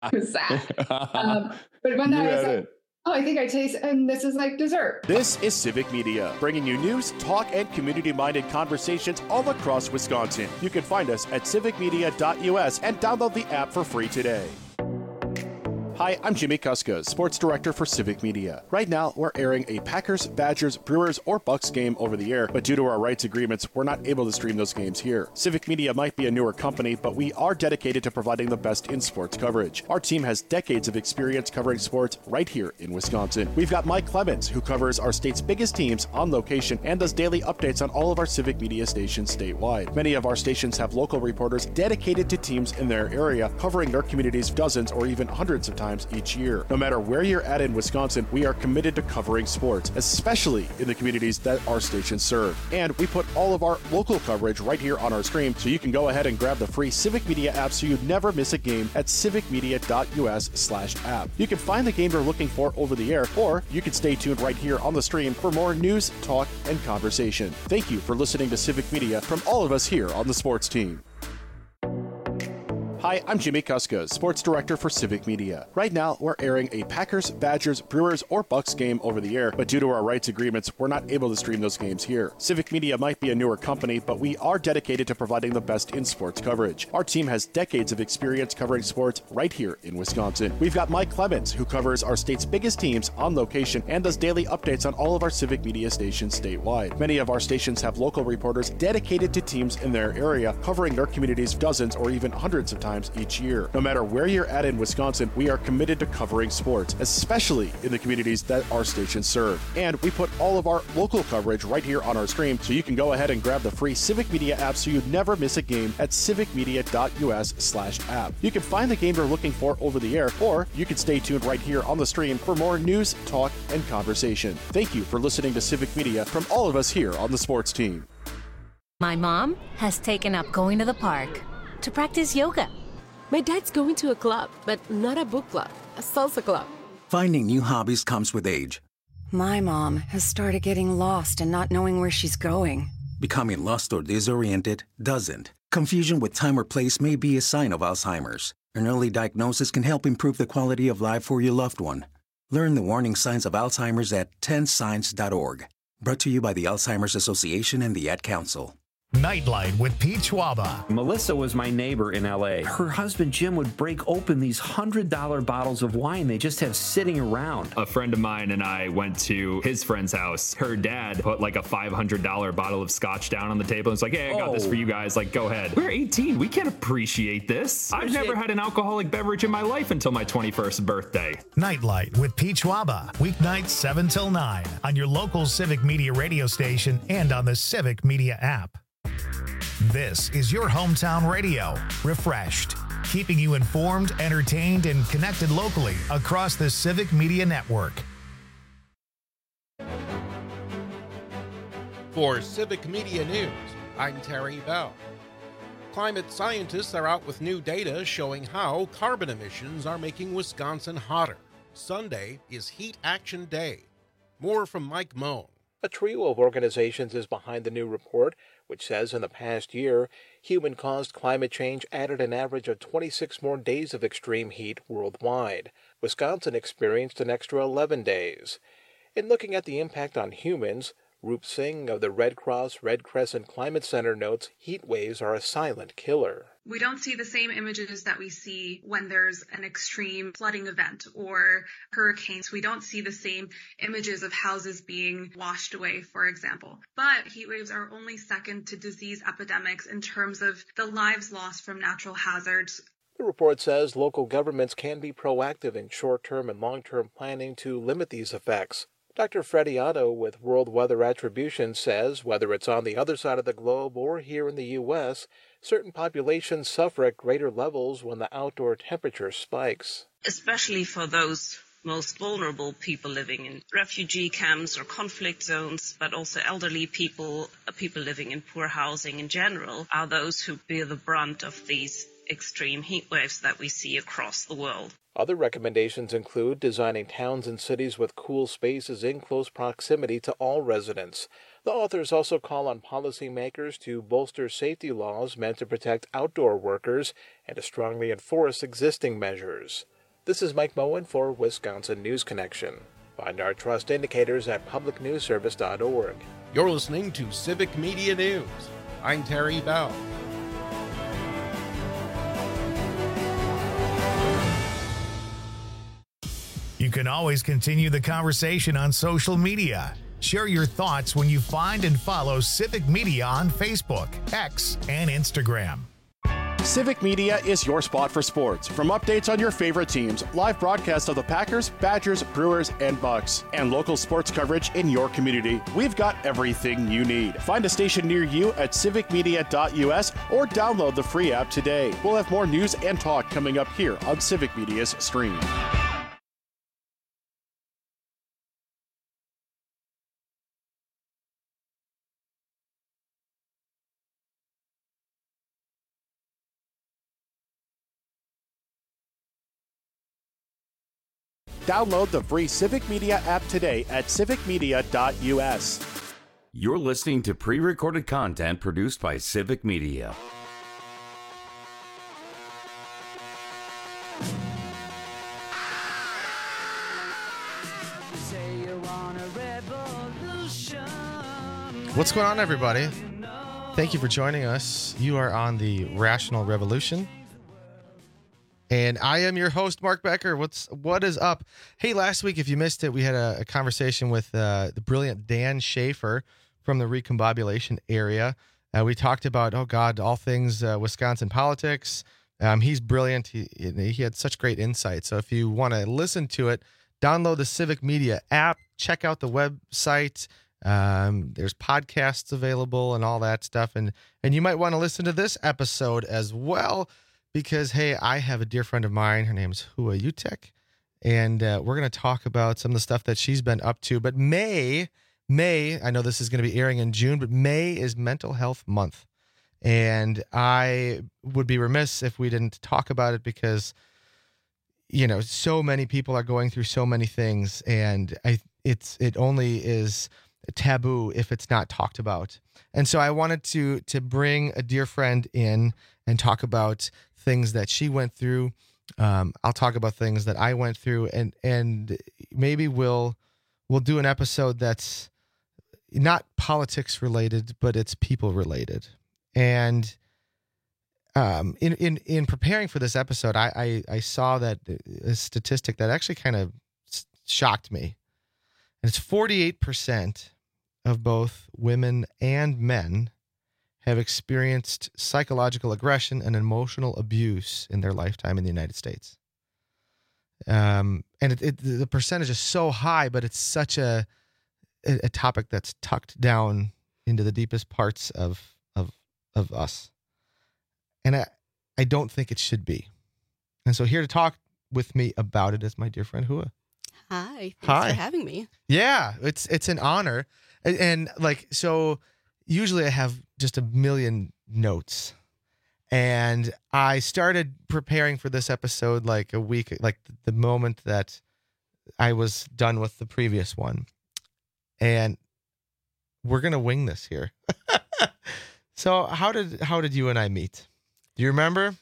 It was sad. But one night I was like, oh, I think I taste, and this is like dessert. This is Civic Media, bringing you news, talk, and community-minded conversations all across Wisconsin. You can find us at civicmedia.us and download the app for free today. Hi, I'm Jimmy Kuska, Sports Director for Civic Media. Right now, we're airing a Packers, Badgers, Brewers, or Bucks game over the air, but due to our rights agreements, we're not able to stream those games here. Civic Media might be a newer company, but we are dedicated to providing the best in sports coverage. Our team has decades of experience covering sports right here in Wisconsin. We've got Mike Clemens, who covers our state's biggest teams on location and does daily updates on all of our Civic Media stations statewide. Many of our stations have local reporters dedicated to teams in their area, covering their communities dozens or even hundreds of times each year. No matter where you're at in Wisconsin, we are committed to covering sports, especially in the communities that our stations serve. And we put all of our local coverage right here on our stream, so you can go ahead and grab the free Civic Media app so you never miss a game at civicmedia.us/app. You can find the game you're looking for over the air, or you can stay tuned right here on the stream for more news, talk, and conversation. Thank you for listening to Civic Media from all of us here on the sports team. Hi, I'm Jimmy Kuska, Sports Director for Civic Media. Right now, we're airing a Packers, Badgers, Brewers, or Bucks game over the air, but due to our rights agreements, we're not able to stream those games here. Civic Media might be a newer company, but we are dedicated to providing the best in sports coverage. Our team has decades of experience covering sports right here in Wisconsin. We've got Mike Clemens, who covers our state's biggest teams on location and does daily updates on all of our Civic Media stations statewide. Many of our stations have local reporters dedicated to teams in their area, covering their communities dozens or even hundreds of times each year. No matter where you're at in Wisconsin, we are committed to covering sports, especially in the communities that our stations serve. And we put all of our local coverage right here on our stream, so you can go ahead and grab the free Civic Media app so you never miss a game at civicmedia.us/app. You can find the game you're looking for over the air, or you can stay tuned right here on the stream for more news, talk, and conversation. Thank you for listening to Civic Media from all of us here on the sports team. My mom has taken up going to the park to practice yoga. My dad's going to a club, but not a book club, a salsa club. Finding new hobbies comes with age. My mom has started getting lost and not knowing where she's going. Becoming lost or disoriented doesn't. Confusion with time or place may be a sign of Alzheimer's. An early diagnosis can help improve the quality of life for your loved one. Learn the warning signs of Alzheimer's at 10signs.org. Brought to you by the Alzheimer's Association and the Ad Council. Nightlight with Pete Schwaba. Melissa was my neighbor in L.A. Her husband Jim would break open these $100 bottles of wine they just have sitting around. A friend of mine and I went to his friend's house. Her dad put like a $500 bottle of scotch down on the table and was like, hey, I got this for you guys. Like, go ahead. We're 18. We can't appreciate this. I've never had an alcoholic beverage in my life until my 21st birthday. Nightlight with Pete Schwaba. Weeknights 7 till 9 on your local Civic Media radio station and on the Civic Media app. This is your hometown radio, refreshed, keeping you informed, entertained, and connected locally across the Civic Media Network. For Civic Media News, I'm Terry Bell. Climate scientists are out with new data showing how carbon emissions are making Wisconsin hotter. Sunday is Heat Action Day. More from Mike Moan. A trio of organizations is behind the new report, which says in the past year, human-caused climate change added an average of 26 more days of extreme heat worldwide. Wisconsin experienced an extra 11 days. In looking at the impact on humans, Roop Singh of the Red Cross Red Crescent Climate Center notes heat waves are a silent killer. We don't see the same images that we see when there's an extreme flooding event or hurricanes. We don't see the same images of houses being washed away, for example. But heat waves are only second to disease epidemics in terms of the lives lost from natural hazards. The report says local governments can be proactive in short-term and long-term planning to limit these effects. Dr. Freddie Otto with World Weather Attribution says whether it's on the other side of the globe or here in the U.S., certain populations suffer at greater levels when the outdoor temperature spikes. Especially for those most vulnerable people living in refugee camps or conflict zones, but also elderly people, people living in poor housing in general, are those who bear the brunt of these extreme heat waves that we see across the world. Other recommendations include designing towns and cities with cool spaces in close proximity to all residents. The authors also call on policymakers to bolster safety laws meant to protect outdoor workers and to strongly enforce existing measures. This is Mike Moen for Wisconsin News Connection. Find our trust indicators at publicnewsservice.org. You're listening to Civic Media News. I'm Terry Bell. You can always continue the conversation on social media. Share your thoughts when you find and follow Civic Media on Facebook, X, and Instagram. Civic Media is your spot for sports. From updates on your favorite teams, live broadcasts of the Packers, Badgers, Brewers, and Bucks, and local sports coverage in your community, we've got everything you need. Find a station near you at civicmedia.us or download the free app today. We'll have more news and talk coming up here on Civic Media's stream. Download the free Civic Media app today at civicmedia.us. You're listening to pre-recorded content produced by Civic Media. What's going on, everybody? Thank you for joining us. You are on the Rational Revolution. And I am your host, Mark Becker. What is up? Hey, last week, if you missed it, we had a conversation with the brilliant Dan Schaefer from the Recombobulation area. We talked about, all things Wisconsin politics. He's brilliant. He had such great insight. So if you want to listen to it, download the Civic Media app. Check out the website. There's podcasts available and all that stuff. And you might want to listen to this episode as well. Because, hey, I have a dear friend of mine. Her name is Hua Utek, and we're going to talk about some of the stuff that she's been up to. But May, I know this is going to be airing in June, but May is Mental Health Month. And I would be remiss if we didn't talk about it because, so many people are going through so many things, and it only is taboo if it's not talked about. And so I wanted to bring a dear friend in and talk about things that she went through. I'll talk about things that I went through, and maybe we'll do an episode that's not politics related, but it's people related. And in preparing for this episode, I saw that a statistic that actually kind of shocked me. And it's 48% of both women and men have experienced psychological aggression and emotional abuse in their lifetime in the United States. And the percentage is so high, but it's such a topic that's tucked down into the deepest parts of us. And I don't think it should be. And so here to talk with me about it is my dear friend Hua. Hi. Thanks for having me. Yeah, it's an honor. And so usually I have just a million notes, and I started preparing for this episode like a week, like the moment that I was done with the previous one, and we're going to wing this here. So how did you and I meet? Do you remember?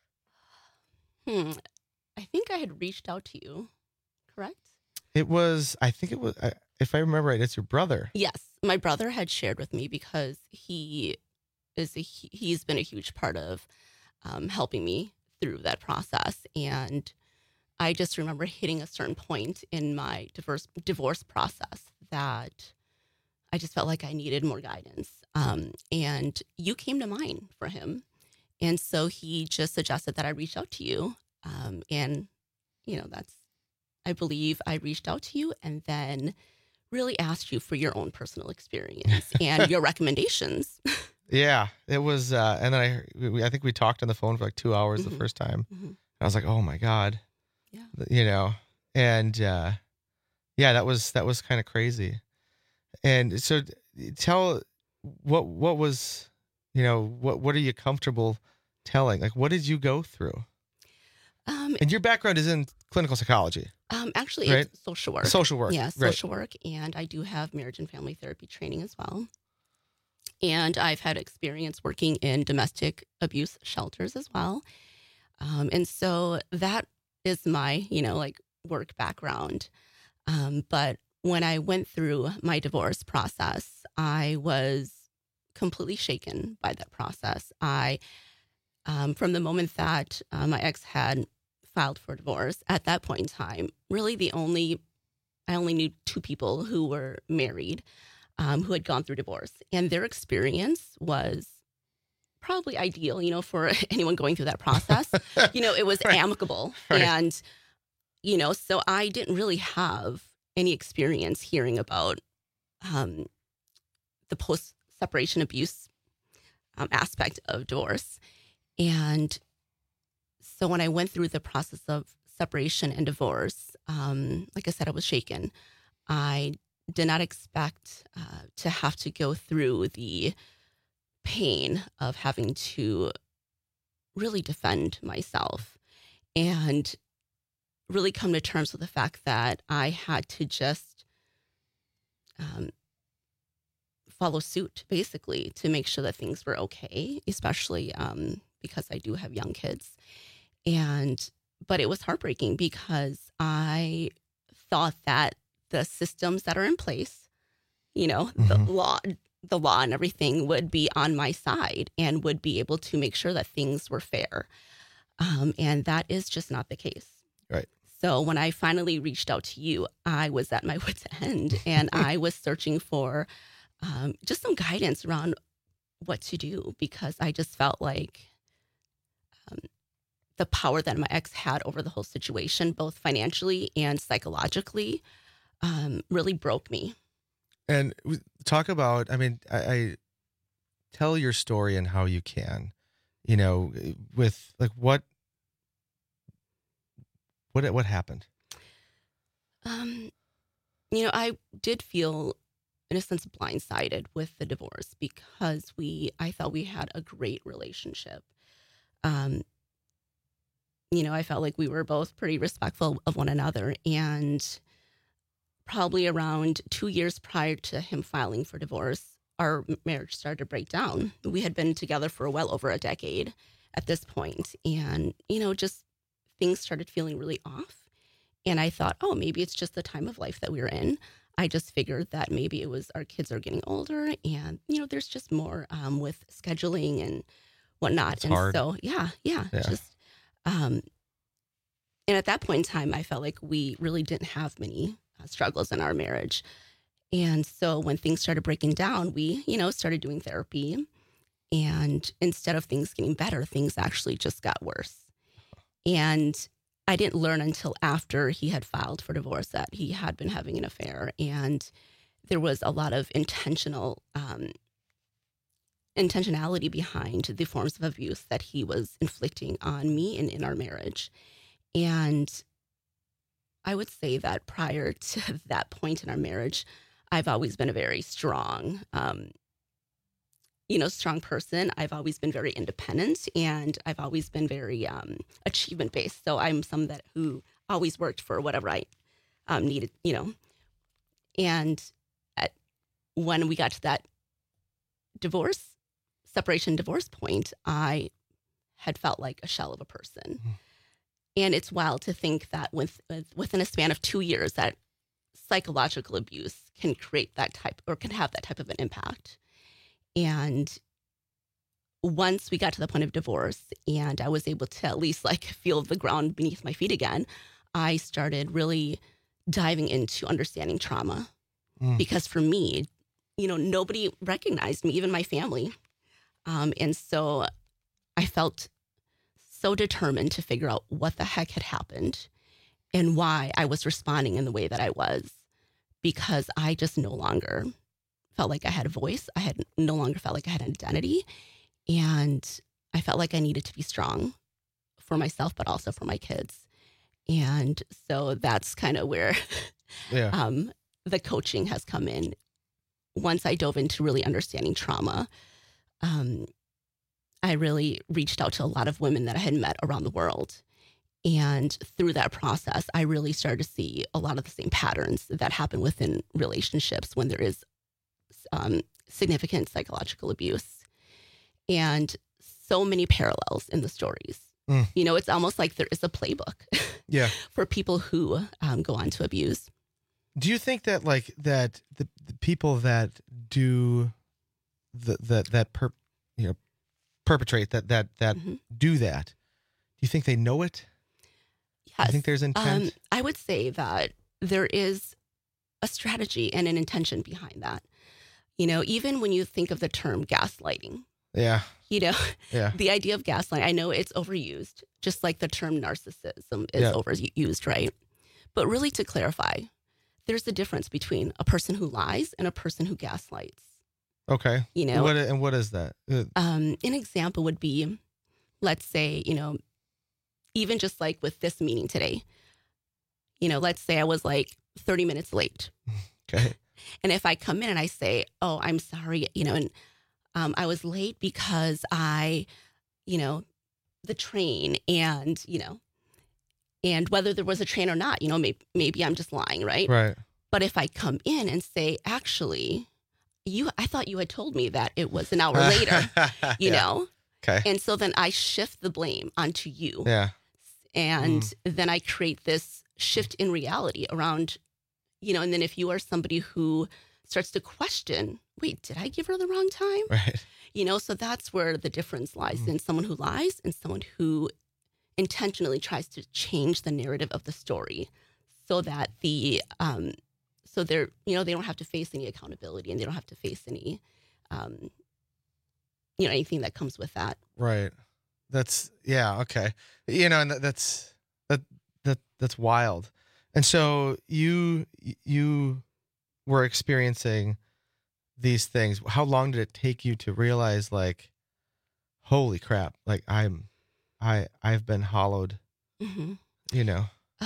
I think I had reached out to you, correct? If I remember right, it's your brother. Yes. My brother had shared with me because he's been a huge part of helping me through that process. And I just remember hitting a certain point in my divorce process that I just felt like I needed more guidance. And you came to mind for him. And so he just suggested that I reach out to you. And, I believe I reached out to you and then really asked you for your own personal experience and your recommendations. Yeah, it was. And then I think we talked on the phone for like 2 hours the first time. Mm-hmm. I was like, oh my God. Yeah. And that was kind of crazy. And so tell what was, what are you comfortable telling? Like, what did you go through? And your background is in clinical psychology. Actually, right? It's social work. Social work. Yeah, social work. And I do have marriage and family therapy training as well. And I've had experience working in domestic abuse shelters as well. And so that is my, like work background. But when I went through my divorce process, I was completely shaken by that process. From the moment that my ex had filed for divorce, at that point in time, really I only knew 2 people who were married, who had gone through divorce, and their experience was probably ideal, for anyone going through that process. It was Right. amicable. Right. And, so I didn't really have any experience hearing about the post-separation abuse aspect of divorce. And so when I went through the process of separation and divorce, like I said, I was shaken. I did not expect to have to go through the pain of having to really defend myself and really come to terms with the fact that I had to just follow suit, basically, to make sure that things were okay, especially because I do have young kids. But it was heartbreaking because I thought that the systems that are in place, the law and everything would be on my side and would be able to make sure that things were fair. And that is just not the case. Right. So when I finally reached out to you, I was at my wit's end, and I was searching for just some guidance around what to do, because I just felt like the power that my ex had over the whole situation, both financially and psychologically, really broke me. And talk about, I tell your story and how you can, with like what happened? I did feel, in a sense, blindsided with the divorce because I thought we had a great relationship. I felt like we were both pretty respectful of one another, and probably around 2 years prior to him filing for divorce, our marriage started to break down. We had been together for well over a decade at this point, and, just things started feeling really off. And I thought, oh, maybe it's just the time of life that we were in. I just figured that maybe it was our kids are getting older, and, there's just more with scheduling and whatnot. It's hard. So, yeah. Just, and at that point in time, I felt like we really didn't have many struggles in our marriage. And so when things started breaking down, we, started doing therapy. And instead of things getting better, things actually just got worse. And I didn't learn until after he had filed for divorce that he had been having an affair. And there was a lot of intentionality behind the forms of abuse that he was inflicting on me and in our marriage. And I would say that prior to that point in our marriage, I've always been a very strong, strong person. I've always been very independent, and I've always been very achievement based. So I'm someone who always worked for whatever I needed, And when we got to that separation divorce point, I had felt like a shell of a person. Mm. And it's wild to think that within a span of 2 years, that psychological abuse can create that type, or can have that type of an impact. And once we got to the point of divorce and I was able to at least feel the ground beneath my feet again, I started really diving into understanding trauma. Because for me, nobody recognized me, even my family. And so I felt so determined to figure out what the heck had happened and why I was responding in the way that I was, because I just no longer felt like I had a voice. I had no longer felt like I had an identity, and I felt like I needed to be strong for myself, but also for my kids. And so that's kind of where the coaching has come in. Once I dove into really understanding trauma, I really reached out to a lot of women that I had met around the world. And through that process, I really started to see a lot of the same patterns that happen within relationships when there is significant psychological abuse. And so many parallels in the stories. You know, it's almost like there is a playbook Yeah. for people who go on to abuse. Do you think that the people that do perpetrate that do that, do you think they know it? Yes. Do you think there's intent? I would say that there is a strategy and an intention behind that. You know, even when you think of the term gaslighting. Yeah. You know, yeah. The idea of gaslighting, I know it's overused, just like the term narcissism is overused, right? But really, to clarify, there's a difference between a person who lies and a person who gaslights. Okay. You know, what is that? An example would be, let's say, you know, even just like with this meeting today, you know, let's say I was like 30 minutes late. Okay. And if I come in and I say, oh, I'm sorry, you know, and I was late because the train and, you know, and whether there was a train or not, you know, maybe I'm just lying, right? Right. But if I come in and say, actually, I thought you had told me that it was an hour later, you know? Okay. And so then I shift the blame onto you. Yeah. And then I create this shift in reality around, you know, and then if you are somebody who starts to question, wait, did I give her the wrong time? Right. You know, so that's where the difference lies in someone who lies and someone who intentionally tries to change the narrative of the story so that so they're, you know, they don't have to face any accountability and they don't have to face any, you know, anything that comes with that. Right. Okay. You know, and that's wild. And so you were experiencing these things. How long did it take you to realize, like, holy crap, like I've been hollowed, you know?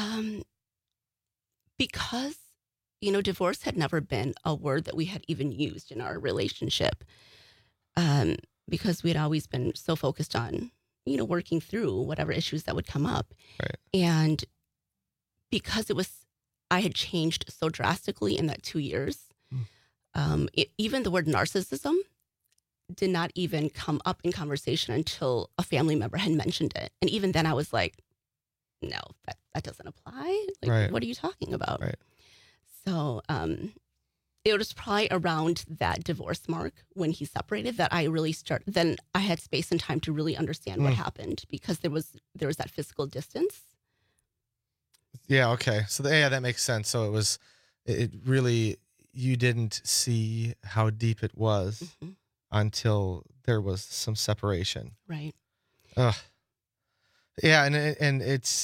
Because, you know, divorce had never been a word that we had even used in our relationship. Because we had always been so focused on, you know, working through whatever issues that would come up. Right. And because I had changed so drastically in that 2 years, even the word narcissism did not even come up in conversation until a family member had mentioned it. And even then I was like, no, that doesn't apply. Like, right. What are you talking about? Right. So it was probably around that divorce mark when he separated that I really then I had space and time to really understand what happened, because there was that physical distance. Yeah. Okay. So that makes sense. So it really, you didn't see how deep it was until there was some separation. Right. Ugh. Yeah. And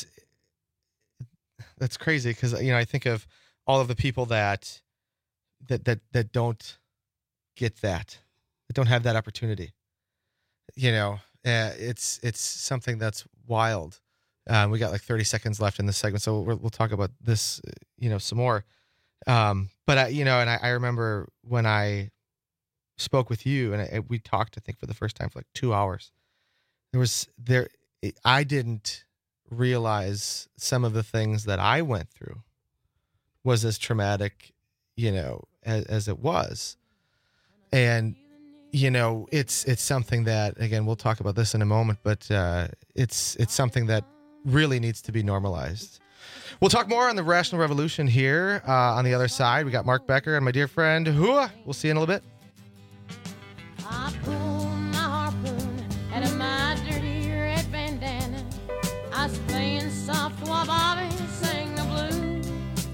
that's crazy. Cause you know, I think of all of the people that don't get that don't have that opportunity. You know, it's something that's wild. We got like 30 seconds left in this segment, so we'll talk about this, you know, some more. But I remember when I spoke with you and we talked, I think, for the first time for like 2 hours. I didn't realize some of the things that I went through was as traumatic, you know, as it was. And, you know, it's something that, again, we'll talk about this in a moment, but it's something that really needs to be normalized. We'll talk more on the Rational Revolution here on the other side. We got Mark Becker and my dear friend Hua. We'll see you in a little bit. I pull my harpoon out of my dirty red bandana. I was playing soft while Bobby sang the blues.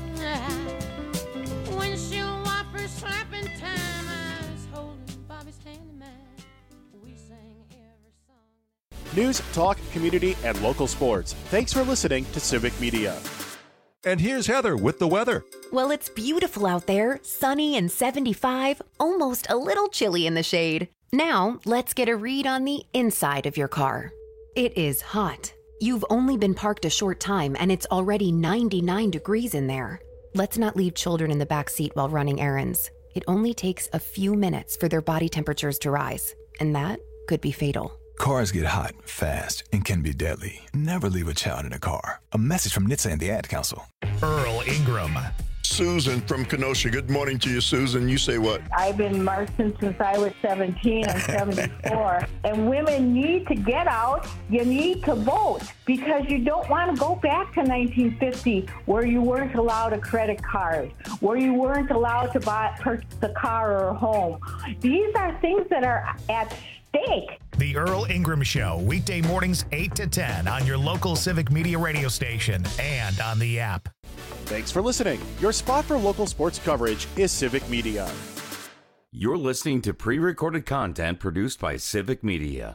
Windshield wipers slapping time. I was holding Bobby's hand in mine. We sang every song. News, talk, community, and local sports. Thanks for listening to Civic Media. And here's Heather with the weather. Well, it's beautiful out there, sunny and 75, almost a little chilly in the shade. Now, let's get a read on the inside of your car. It is hot. You've only been parked a short time and it's already 99 degrees in there. Let's not leave children in the back seat while running errands. It only takes a few minutes for their body temperatures to rise, and that could be fatal. Cars get hot, fast, and can be deadly. Never leave a child in a car. A message from NHTSA and the Ad Council. Earl Ingram, Susan from Kenosha. Good morning to you, Susan. You say what? I've been marching since I was 17 and 74. And women need to get out. You need to vote because you don't want to go back to 1950 where you weren't allowed a credit card, where you weren't allowed to purchase a car or a home. These are things that are at stake. The Earl Ingram Show, weekday mornings 8 to 10 on your local Civic Media radio station and on the app. Thanks for listening. Your spot for local sports coverage is Civic Media. You're listening to pre-recorded content produced by Civic Media.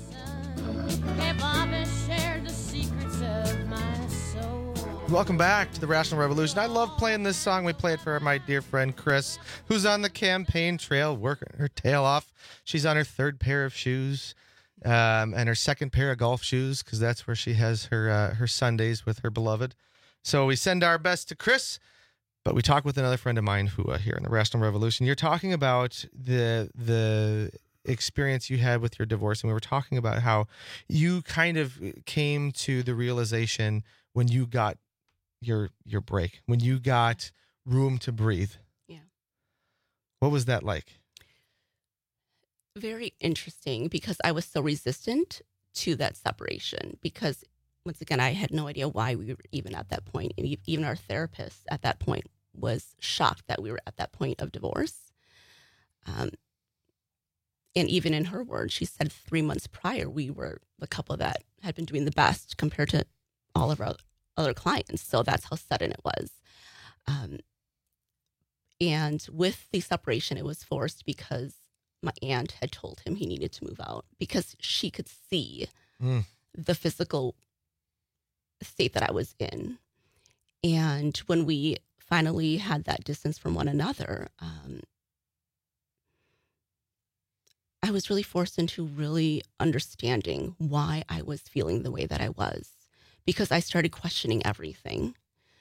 Welcome back to the Rational Revolution. I love playing this song. We play it for my dear friend Chris, who's on the campaign trail working her tail off. She's on her third pair of shoes and her second pair of golf shoes because that's where she has her Sundays with her beloved. So we send our best to Chris, but we talk with another friend of mine who here in the Rational Revolution. You're talking about the experience you had with your divorce, and we were talking about how you kind of came to the realization when you got your break, when you got room to breathe. Yeah. What was that like? Very interesting because I was so resistant to that separation because once again, I had no idea why we were even at that point. And even our therapist at that point was shocked that we were at that point of divorce. And even in her words, she said 3 months prior, we were the couple that had been doing the best compared to all of our other clients. So that's how sudden it was. And with the separation, it was forced because my aunt had told him he needed to move out because she could see the physical state that I was in. And when we finally had that distance from one another, I was really forced into really understanding why I was feeling the way that I was, because I started questioning everything.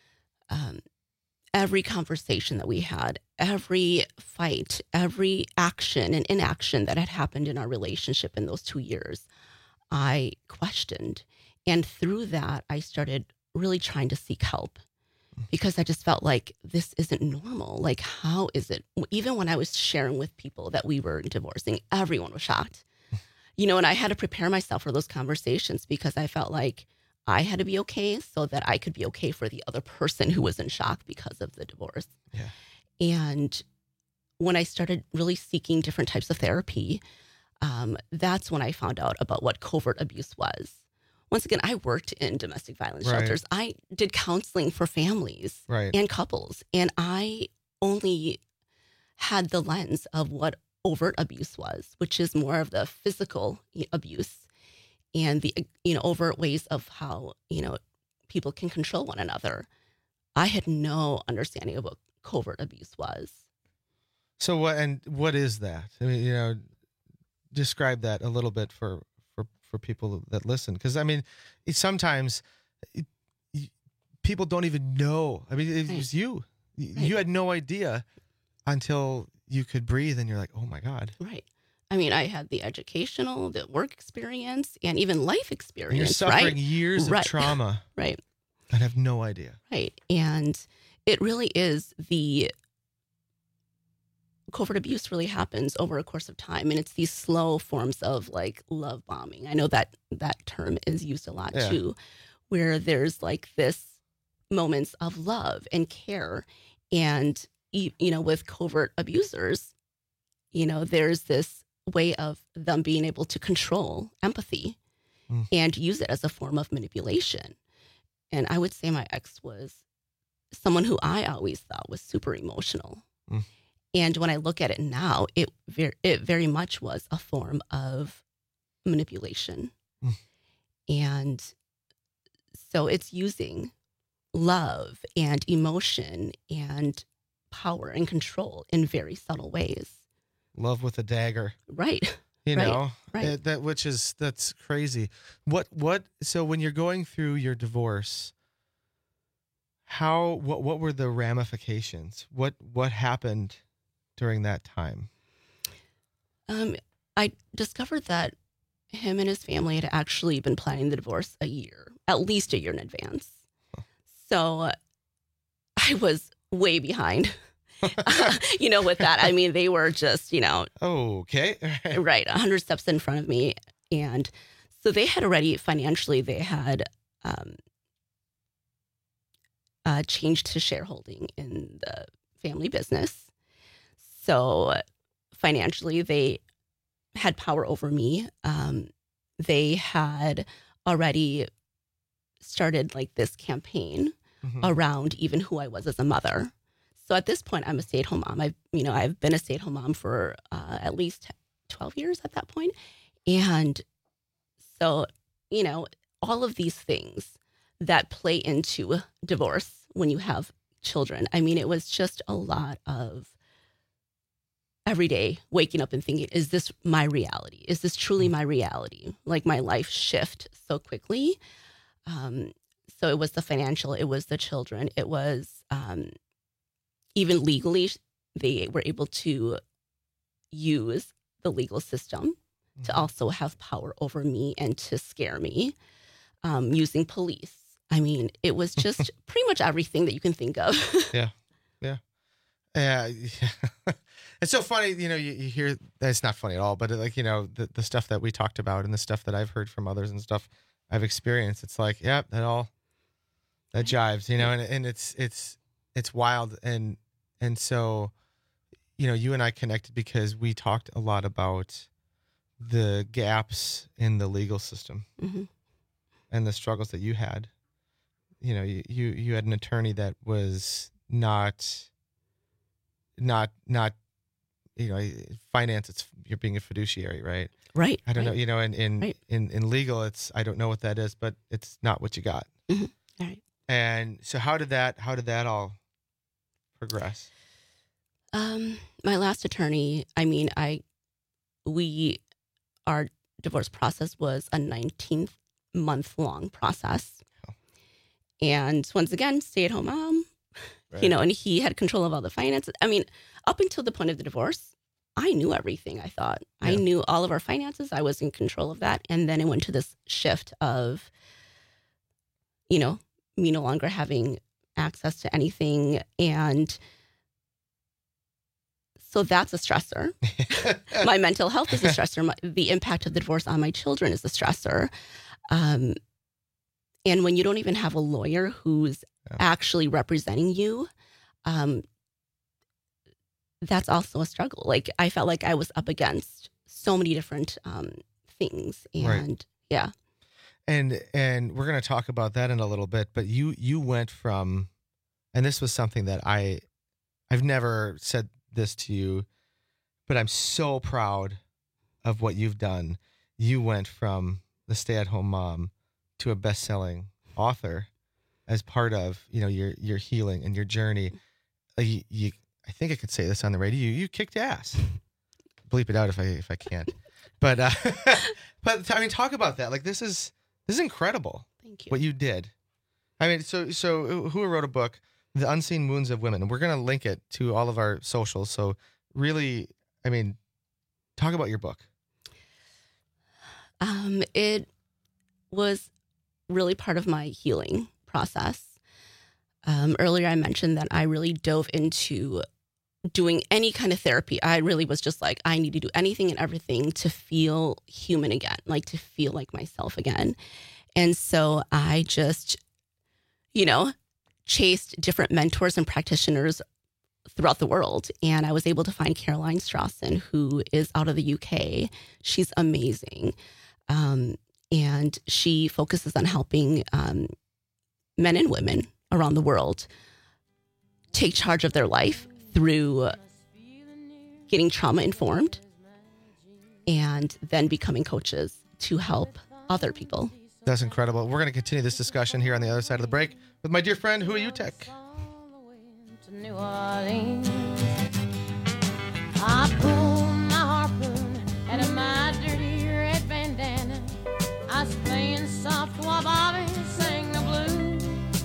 Every conversation that we had, every fight, every action and inaction that had happened in our relationship in those 2 years, I questioned. And through that, I started really trying to seek help because I just felt like this isn't normal. Like, how is it? Even when I was sharing with people that we were divorcing, everyone was shocked. And I had to prepare myself for those conversations because I felt like I had to be okay so that I could be okay for the other person who was in shock because of the divorce. Yeah. And when I started really seeking different types of therapy, that's when I found out about what covert abuse was. Once again, I worked in domestic violence shelters. I did counseling for families and couples, and I only had the lens of what overt abuse was, which is more of the physical abuse and the overt ways of how people can control one another. I had no understanding of what covert abuse was. So what is that? I mean, describe that a little bit for people that listen, because I mean, sometimes people don't even know. I mean, it was you. You had no idea until you could breathe, and you're like, oh my God. Right. I mean, I had the educational, the work experience, and even life experience. And you're suffering years of trauma. Right. I have no idea. Right. And it really is covert abuse really happens over a course of time. And it's these slow forms of like love bombing. I know that term is used a lot too, where there's like this moments of love and care. And, with covert abusers, there's this way of them being able to control empathy and use it as a form of manipulation. And I would say my ex was someone who I always thought was super emotional. And when I look at it now, it very much was a form of manipulation. And so it's using love and emotion and power and control in very subtle ways. Love with a dagger. Right. Right. That's crazy. So when you're going through your divorce, what were the ramifications? What happened during that time? I discovered that him and his family had actually been planning the divorce at least a year in advance. So I was way behind. With that, I mean, they were just, okay. Right. 100 steps in front of me. And so they had already financially, they had changed to shareholding in the family business. So financially, they had power over me. They had already started like this campaign around even who I was as a mother. So at this point, I'm a stay-at-home mom. I've been a stay-at-home mom for at least 12 years at that point. And so, all of these things that play into divorce when you have children. I mean, it was just a lot of every day waking up and thinking, is this my reality? Is this truly my reality? Like my life shift so quickly. So it was the financial, it was the children, it was even legally, they were able to use the legal system to also have power over me and to scare me using police. I mean, it was just pretty much everything that you can think of. Yeah. It's so funny, you hear that it's not funny at all, but the stuff that we talked about and the stuff that I've heard from others and stuff I've experienced, it's like, yeah, that jives, and it's wild. And so, you and I connected because we talked a lot about the gaps in the legal system and the struggles that you had. You had an attorney that was not finance. It's you're being a fiduciary, right? Right. I don't know. In legal, it's I don't know what that is, but it's not what you got. Right. And so, how did that all progress? My last attorney. I mean, our divorce process was a 19-month-long process. And once again, stay-at-home mom, right. And he had control of all the finances. I mean, up until the point of the divorce, I knew everything, I thought. Yeah. I knew all of our finances. I was in control of that. And then it went to this shift of, me no longer having access to anything. And so that's a stressor. My mental health is a stressor. The impact of the divorce on my children is a stressor. And when you don't even have a lawyer who's actually representing you, that's also a struggle. Like I felt like I was up against so many different things, and right. Yeah. And we're going to talk about that in a little bit. But you went from, and this was something that I've never said this to you, but I'm so proud of what you've done. You went from the stay-at-home mom to a best-selling author as part of your healing and your journey. You I think I could say this on the radio. You kicked ass. Bleep it out if I can't. But I mean, talk about that. Like this is incredible. Thank you. What you did. I mean, so who wrote a book, The Unseen Wounds of Women, and we're gonna link it to all of our socials. So really, I mean, talk about your book. It was really part of my healing process. Earlier, I mentioned that I really dove into doing any kind of therapy. I really was just like, I need to do anything and everything to feel human again, like to feel like myself again. And so I just, chased different mentors and practitioners throughout the world. And I was able to find Caroline Strawson, who is out of the UK. She's amazing. And she focuses on helping men and women around the world take charge of their life through getting trauma informed and then becoming coaches to help other people. That's incredible. We're going to continue this discussion here on the other side of the break with my dear friend, Hui Utek. New Orleans. I pull my harpoon out of my dirty red bandana. I was playing soft while Bobby sang the blues.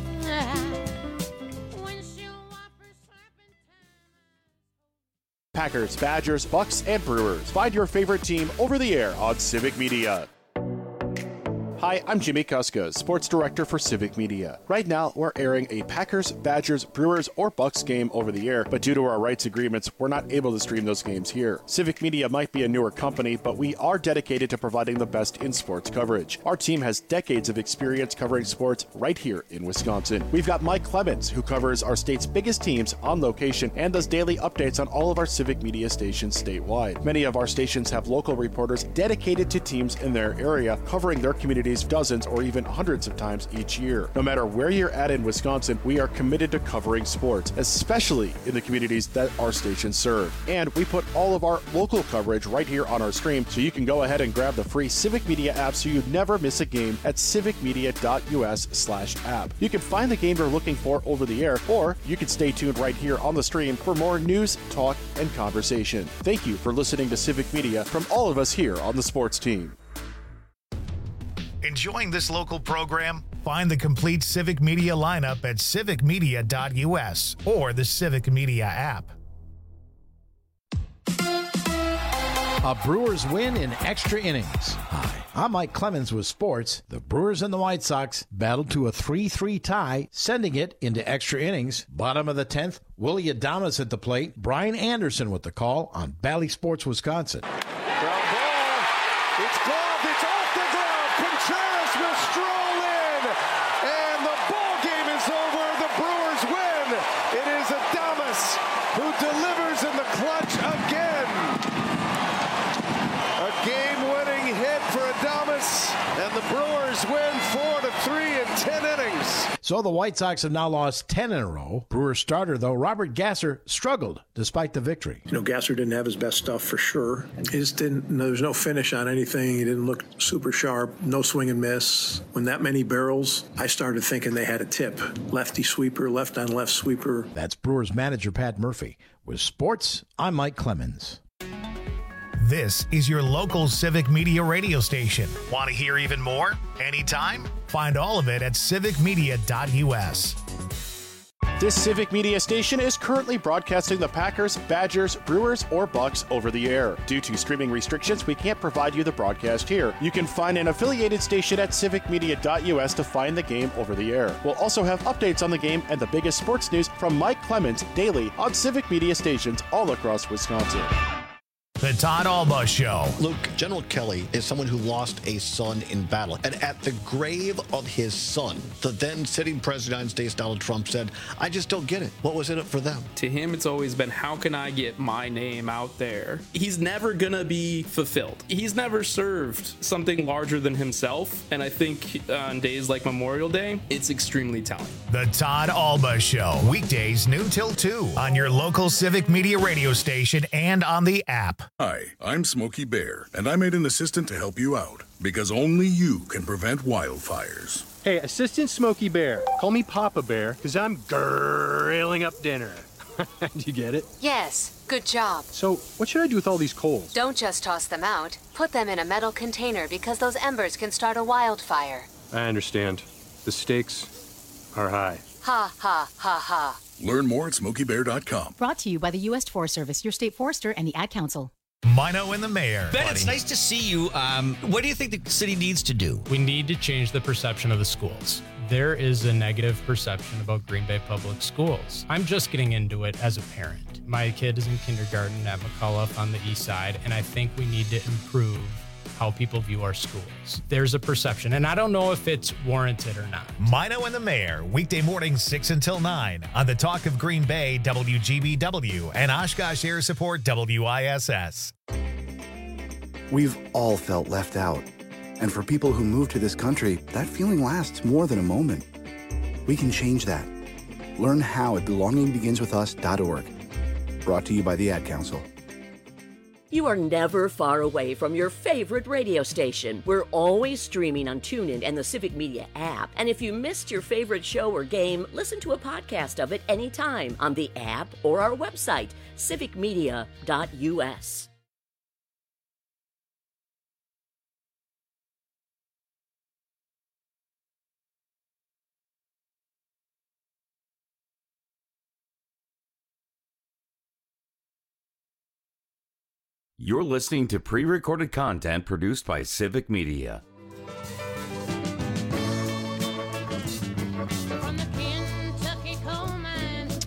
Packers, Badgers, Bucks, and Brewers. Find your favorite team over the air on Civic Media. Hi, I'm Jimmy Kuska, Sports Director for Civic Media. Right now, we're airing a Packers, Badgers, Brewers, or Bucks game over the air, but due to our rights agreements, we're not able to stream those games here. Civic Media might be a newer company, but we are dedicated to providing the best in sports coverage. Our team has decades of experience covering sports right here in Wisconsin. We've got Mike Clemens, who covers our state's biggest teams on location and does daily updates on all of our Civic Media stations statewide. Many of our stations have local reporters dedicated to teams in their area, covering their communities dozens or even hundreds of times each year. No matter where you're at in Wisconsin, we are committed to covering sports, especially in the communities that our stations serve. And we put all of our local coverage right here on our stream, so you can go ahead and grab the free Civic Media app so you never miss a game at civicmedia.us/app. You can find the game you're looking for over the air, or you can stay tuned right here on the stream for more news, talk, and conversation. Thank you for listening to Civic Media from all of us here on the sports team. Enjoying this local program? Find the complete Civic Media lineup at civicmedia.us or the Civic Media app. A Brewers win in extra innings. Hi, I'm Mike Clemens with sports. The Brewers and the White Sox battled to a 3-3 tie, sending it into extra innings. Bottom of the 10th, Willie Adames at the plate. Brian Anderson with the call on Bally Sports, Wisconsin. Ground ball. It's glove. It's off the glove. Contreras will stroll in, and the ball game is over. The Brewers win. It is Adames who delivers in the clutch again. A game-winning hit for Adames, and the Brewers win 4-3 in 10 innings. So the White Sox have now lost 10 in a row. Brewers starter, though, Robert Gasser, struggled despite the victory. You know, Gasser didn't have his best stuff for sure. He just didn't, there was no finish on anything. He didn't look super sharp, no swing and miss. When that many barrels, I started thinking they had a tip. Lefty sweeper, left on left sweeper. That's Brewers manager Pat Murphy. With sports, I'm Mike Clemens. This is your local Civic Media radio station. Want to hear even more? Anytime? Find all of it at civicmedia.us. This Civic Media station is currently broadcasting the Packers, Badgers, Brewers, or Bucks over the air. Due to streaming restrictions, we can't provide you the broadcast here. You can find an affiliated station at civicmedia.us to find the game over the air. We'll also have updates on the game and the biggest sports news from Mike Clemens daily on Civic Media stations all across Wisconsin. The Todd Alba Show. Luke, General Kelly is someone who lost a son in battle. And at the grave of his son, the then sitting president of the United States, Donald Trump, said, I just don't get it. What was in it for them? To him, it's always been, how can I get my name out there? He's never going to be fulfilled. He's never served something larger than himself. And I think on days like Memorial Day, it's extremely telling. The Todd Alba Show. Weekdays noon till 2 on your local Civic Media radio station and on the app. Hi, I'm Smokey Bear, and I made an assistant to help you out, because only you can prevent wildfires. Hey, Assistant Smokey Bear, call me Papa Bear, because I'm grilling up dinner. Do you get it? Yes, good job. So, what should I do with all these coals? Don't just toss them out. Put them in a metal container, because those embers can start a wildfire. I understand. The stakes are high. Ha, ha, ha, ha. Learn more at SmokeyBear.com. Brought to you by the U.S. Forest Service, your state forester, and the Ad Council. Mino and the Mayor. Ben, it's nice to see you. What do you think the city needs to do? We need to change the perception of the schools. There is a negative perception about Green Bay Public Schools. I'm just getting into it as a parent. My kid is in kindergarten at McCullough on the east side, and I think we need to improve how people view our schools. There's a perception, and I don't know if it's warranted or not. Mino and the Mayor, weekday mornings 6 until 9 on the Talk of Green Bay, WGBW, and Oshkosh Air Support, WISS. We've all felt left out. And for people who move to this country, that feeling lasts more than a moment. We can change that. Learn how at belongingbeginswithus.org. Brought to you by the Ad Council. You are never far away from your favorite radio station. We're always streaming on TuneIn and the Civic Media app. And if you missed your favorite show or game, listen to a podcast of it anytime on the app or our website, civicmedia.us. You're listening to pre-recorded content produced by Civic Media.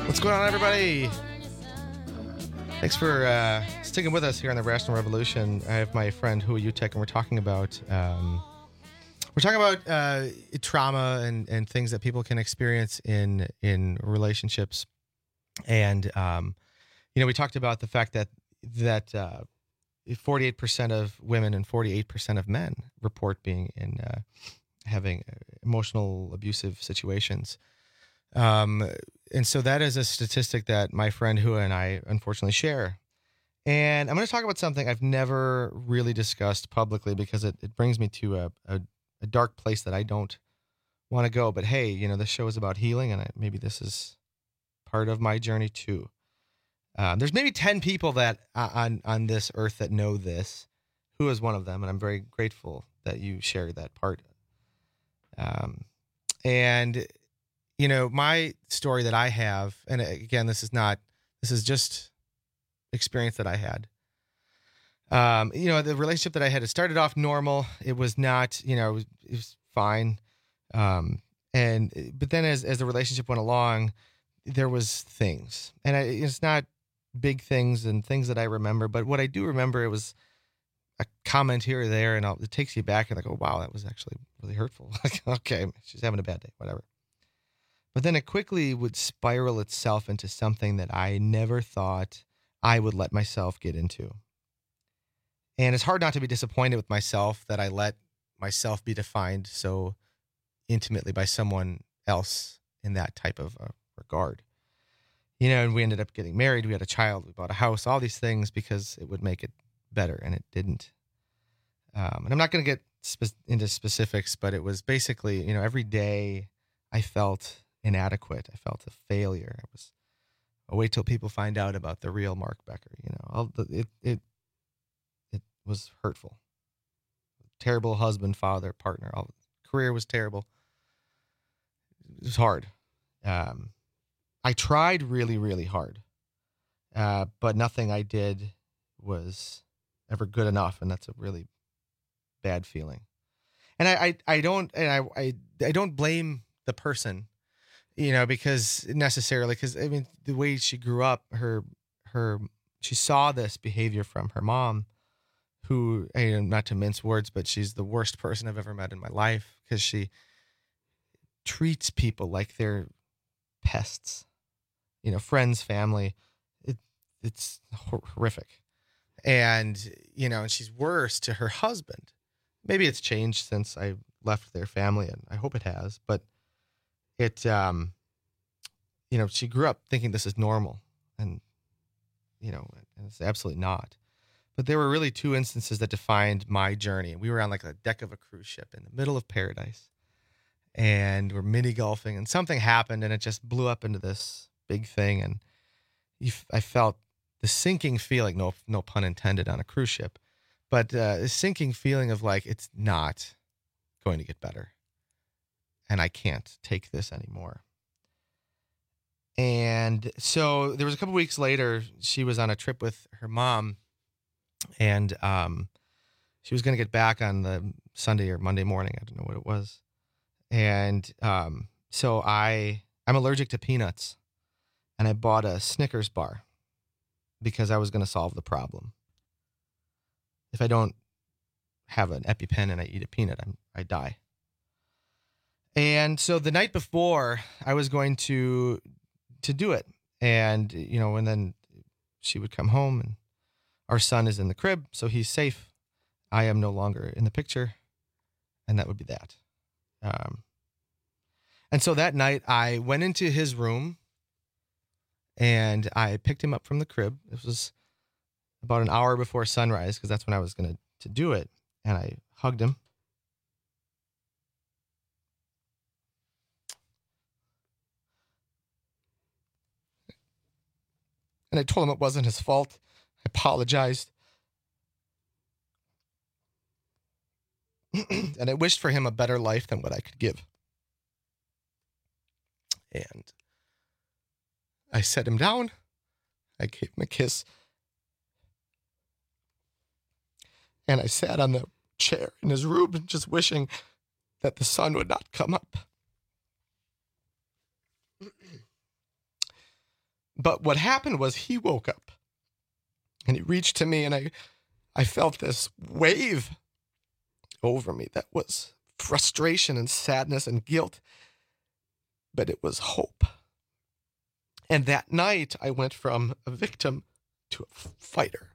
What's going on, everybody? Thanks for sticking with us here on the Rational Revolution. I have my friend Hua Yutek, and we're talking about trauma and things that people can experience in relationships. And we talked about the fact that 48% of women and 48% of men report being in having emotional abusive situations. And so that is a statistic that my friend Hua and I unfortunately share. And I'm going to talk about something I've never really discussed publicly because it brings me to a dark place that I don't want to go. But hey, this show is about healing, and maybe this is part of my journey too. There's maybe 10 people that on this earth that know this. Hua is one of them, and I'm very grateful that you shared that part. My story that I have, and again, this is just experience that I had. The relationship that I had, it started off normal. It was not, it was fine. But then as the relationship went along, there was things, and it's not big things and things that I remember, but what I do remember, it was a comment here or there, and it takes you back and like, oh, wow, that was actually really hurtful. Okay, she's having a bad day, whatever. But then it quickly would spiral itself into something that I never thought I would let myself get into. And it's hard not to be disappointed with myself that I let myself be defined so intimately by someone else in that type of regard. And we ended up getting married. We had a child. We bought a house, all these things because it would make it better, and it didn't. And I'm not going to get into specifics, but it was basically, every day I felt inadequate. I felt a failure. I'll wait till people find out about the real Mark Becker. It was hurtful. Terrible husband, father, partner. Career was terrible. It was hard. I tried really, really hard, but nothing I did was ever good enough, and that's a really bad feeling. And I don't blame the person, because the way she grew up, she saw this behavior from her mom, who, not to mince words, but she's the worst person I've ever met in my life because she treats people like they're pests, friends, family. It's horrific. And she's worse to her husband. Maybe it's changed since I left their family, and I hope it has, but she grew up thinking this is normal, and it's absolutely not. But there were really two instances that defined my journey. We were on like a deck of a cruise ship in the middle of paradise, and we're mini golfing, and something happened, and it just blew up into this big thing. And I felt the sinking feeling, no pun intended on a cruise ship, but a sinking feeling of like, it's not going to get better, and I can't take this anymore. And so there was a couple weeks later, she was on a trip with her mom, and she was going to get back on the Sunday or Monday morning. I don't know what it was. And so I'm allergic to peanuts, and I bought a Snickers bar because I was going to solve the problem. If I don't have an EpiPen and I eat a peanut, I die. And so the night before, I was going to do it. And, and then she would come home, and our son is in the crib, so he's safe. I am no longer in the picture, and that would be that. And so that night, I went into his room, and I picked him up from the crib. It was about an hour before sunrise, because that's when I was going to do it. And I hugged him. And I told him it wasn't his fault. I apologized. And I wished for him a better life than what I could give. And I set him down. I gave him a kiss. And I sat on the chair in his room just wishing that the sun would not come up. But what happened was he woke up and he reached to me, and I felt this wave over me that was frustration and sadness and guilt, but it was hope. And that night I went from a victim to a fighter.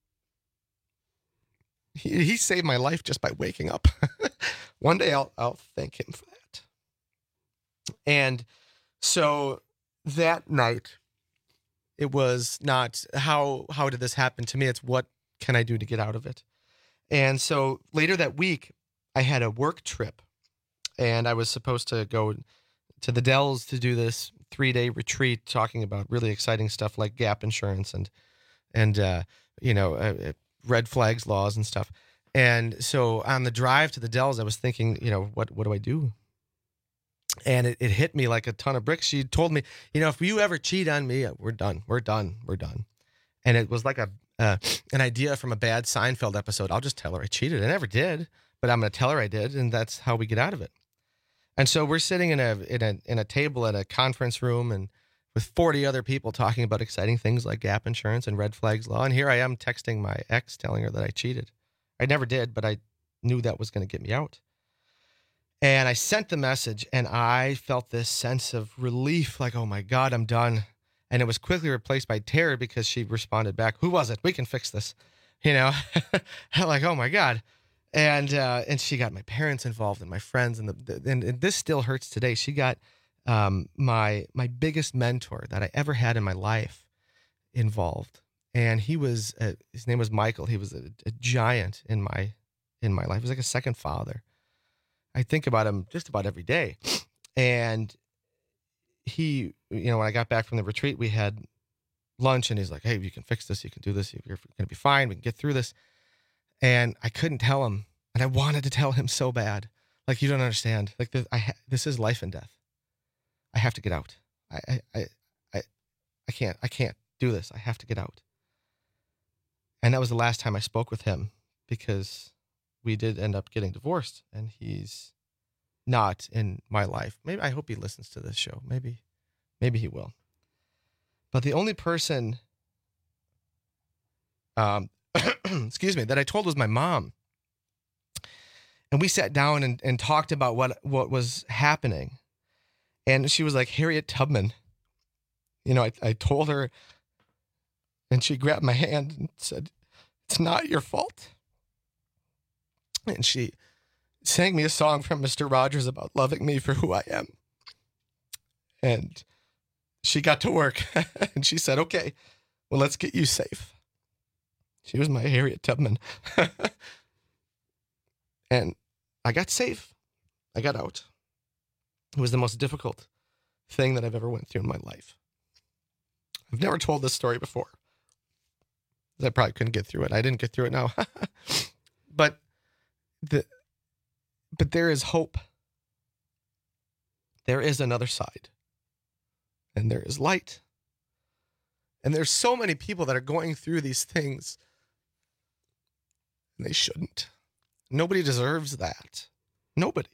He saved my life just by waking up. One day I'll thank him for that. And so that night, it was not how did this happen to me? It's what can I do to get out of it? And so later that week, I had a work trip, and I was supposed to go to the Dells to do this 3-day retreat talking about really exciting stuff like gap insurance and red flags laws and stuff. And so on the drive to the Dells, I was thinking, what do I do? And it hit me like a ton of bricks. She told me, if you ever cheat on me, we're done. And it was like an idea from a bad Seinfeld episode. I'll just tell her I cheated. I never did, but I'm going to tell her I did, and that's how we get out of it. And so we're sitting in a table at a conference room and with 40 other people talking about exciting things like gap insurance and red flags law. And here I am texting my ex, telling her that I cheated. I never did, but I knew that was going to get me out. And I sent the message, and I felt this sense of relief, like, oh my God, I'm done. And it was quickly replaced by terror because she responded back, who was it? We can fix this. I'm like, oh my God. And she got my parents involved and my friends, and this still hurts today. She got my biggest mentor that I ever had in my life involved. And his name was Michael. He was a giant in my life. He was like a second father. I think about him just about every day. And he, when I got back from the retreat, we had lunch, and he's like, hey, you can fix this. You can do this. You're going to be fine. We can get through this. And I couldn't tell him. And I wanted to tell him so bad. Like, you don't understand. Like, this is life and death. I have to get out. I can't do this. I have to get out. And that was the last time I spoke with him, because we did end up getting divorced, and he's not in my life. Maybe, I hope he listens to this show. Maybe he will. But the only person, excuse me, that I told was my mom. And we sat down and talked about what was happening. And she was like, Harriet Tubman. I told her, and she grabbed my hand and said, it's not your fault. And she sang me a song from Mr. Rogers about loving me for who I am. And she got to work, and she said, okay, well, let's get you safe. She was my Harriet Tubman. And I got safe. I got out. It was the most difficult thing that I've ever went through in my life. I've never told this story before. I probably couldn't get through it. I didn't get through it now. But there is hope. There is another side. And there is light. And there's so many people that are going through these things, and they shouldn't. Nobody deserves that. Nobody.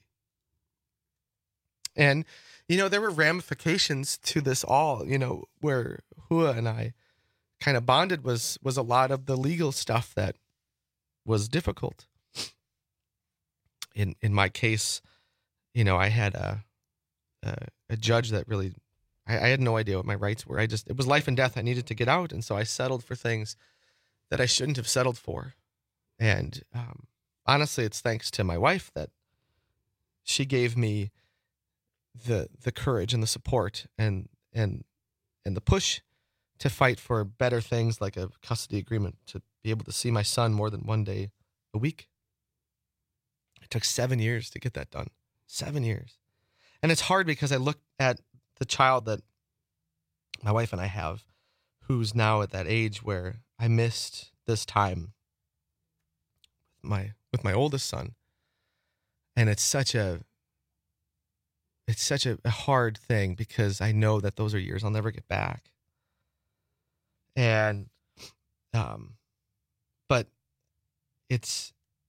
And, there were ramifications to this all, where Hua and I kind of bonded was a lot of the legal stuff that was difficult. In my case, I had a judge that really, I had no idea what my rights were. It was life and death. I needed to get out. And so I settled for things that I shouldn't have settled for. And honestly, it's thanks to my wife that she gave me the courage and the support and the push to fight for better things, like a custody agreement, to be able to see my son more than one day a week. It took 7 years to get that done. 7 years. And it's hard because I look at the child that my wife and I have, who's now at that age where I missed this time with my oldest son. And it's such a hard thing, because I know that those are years I'll never get back. And, but it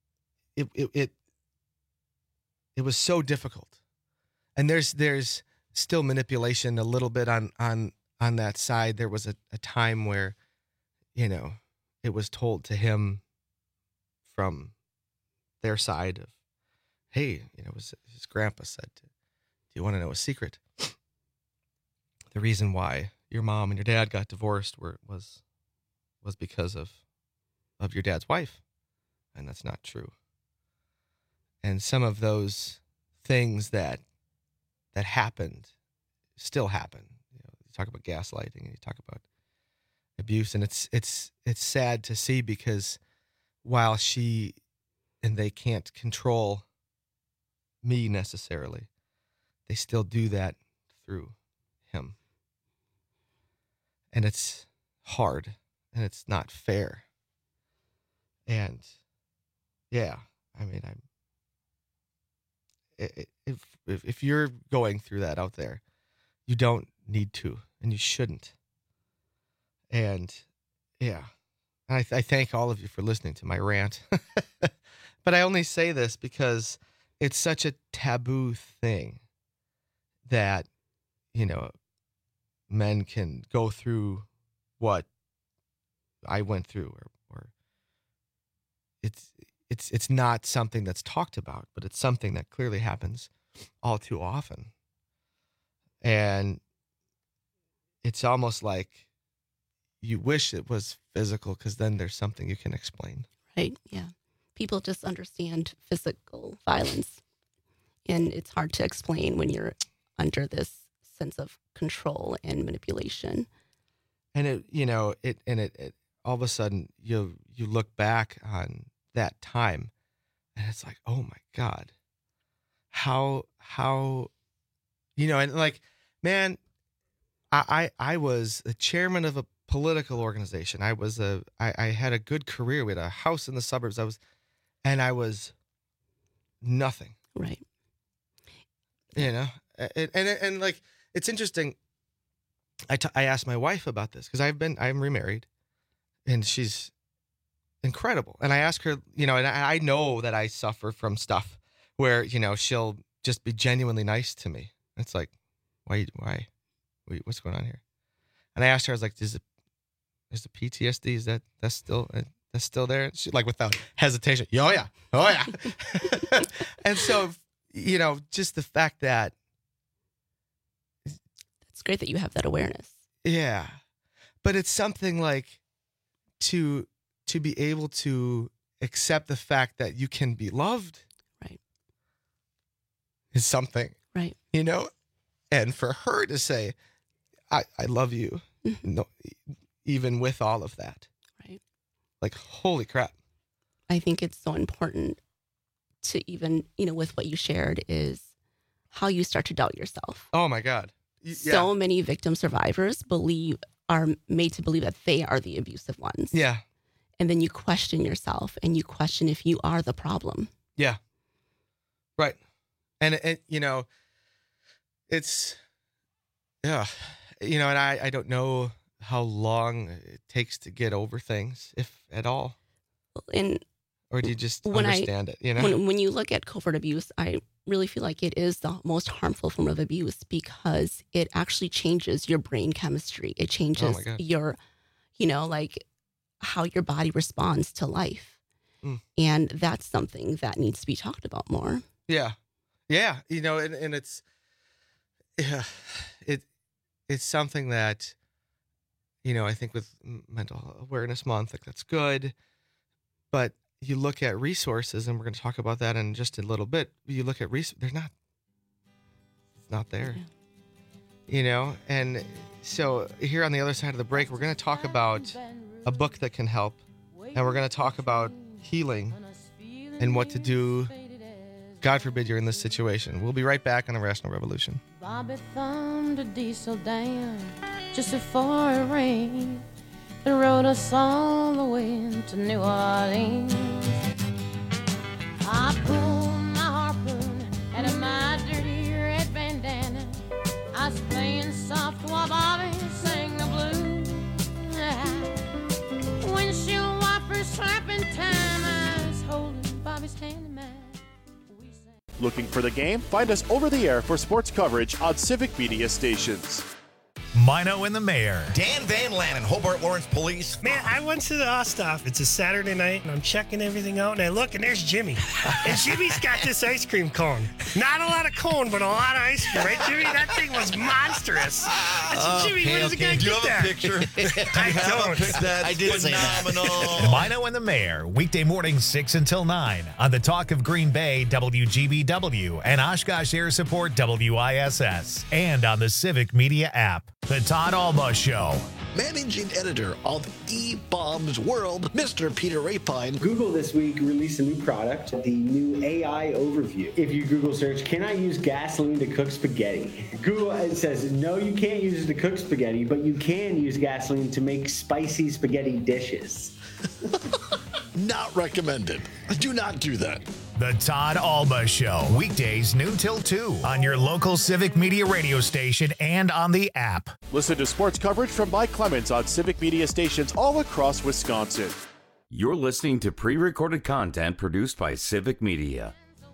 was so difficult. And there's still manipulation a little bit on on that side, there was a time where, you know, it was told to him from their side of, hey, you know, his grandpa said, do you want to know a secret? The reason why your mom and your dad got divorced was because of your dad's wife. And that's not true. And some of those things that happened still happen. You know, you talk about gaslighting and you talk about abuse, and it's sad to see, because while she and they can't control me necessarily, they still do that through him. And it's hard, and it's not fair. And yeah, I mean, if you're going through that out there, you don't need to, and you shouldn't. And yeah, and I thank all of you for listening to my rant. But I only say this because it's such a taboo thing that, you know, men can go through what I went through, or it's not something that's talked about, but it's something that clearly happens all too often. And it's almost like you wish it was physical, because then there's something you can explain. Right, yeah. People just understand physical violence, and it's hard to explain when you're under this sense of control and manipulation. And it all of a sudden you look back on that time, and it's like, oh my God, how, you know, and like, man, I was the chairman of a political organization. I had a good career. We had a house in the suburbs. I was nothing. Right. You know, and like, it's interesting. I asked my wife about this, because I'm remarried, and she's incredible. And I asked her, you know, and I know that I suffer from stuff where, you know, she'll just be genuinely nice to me. It's like, why? What's going on here? And I asked her, I was like, is the PTSD, is that's still there? She, like, without hesitation, oh yeah. And so, you know, just the fact that, it's great that you have that awareness. Yeah. But it's something like to be able to accept the fact that you can be loved. Right. Is something. Right. You know? And for her to say, I love you, no, even with all of that. Right. Like, holy crap. I think it's so important to even, you know, with what you shared, is how you start to doubt yourself. Oh my God. So many victim survivors are made to believe that they are the abusive ones. Yeah. And then you question yourself, and you question if you are the problem. Yeah. Right. And you know, it's, yeah, you know, and I don't know how long it takes to get over things, if at all. Or do you just understand it, you know? When you look at covert abuse, I really feel like it is the most harmful form of abuse, because it actually changes your brain chemistry. It changes your, you know, like how your body responds to life. And that's something that needs to be talked about more. Yeah. Yeah. You know, and it's, yeah, it's something that, you know, I think with Mental Awareness Month, like, that's good. But you look at resources, and we're going to talk about that in just a little bit. You look at it's not there, you know? And so here on the other side of the break, we're going to talk about a book that can help, and we're going to talk about healing and what to do. God forbid you're in this situation. We'll be right back on the Rational Revolution. Bobby thumbed a diesel down just before it rained and rode us all the way to New Orleans. I pulled my harpoon out of my dirty red bandana. I was playing soft while Bobby sang the blues. Windshield wipers slapping time. I was holding Bobby's hand in mine. Looking for the game? Find us over the air for sports coverage on Civic Media stations. Mino and the Mayor. Dan Van Lannen, Hobart Lawrence Police. Man, I went to the Osthoff. It's a Saturday night, and I'm checking everything out, and I look, and there's Jimmy. And Jimmy's got this ice cream cone. Not a lot of cone, but a lot of ice cream, right, Jimmy? That thing was monstrous. I said, Jimmy, where does the guy Do you get have that? a picture? I don't. That's I did say that. phenomenal. Mino and the Mayor, weekday mornings 6 until 9 on the Talk of Green Bay, WGBW, and Oshkosh Air Support, WISS, and on the Civic Media app. The Todd Alba Show. Managing editor of eBombs World, Mr. Peter Rapine. Google this week released a new product, the new AI Overview. If you Google search, can I use gasoline to cook spaghetti? Google it says, no, you can't use it to cook spaghetti, but you can use gasoline to make spicy spaghetti dishes. Not recommended. Do not do that. The Todd Alba Show, weekdays noon till 2 on your local Civic Media radio station and on the app. Listen to sports coverage from Mike Clemens on Civic Media stations all across Wisconsin. You're listening to pre-recorded content produced by Civic Media.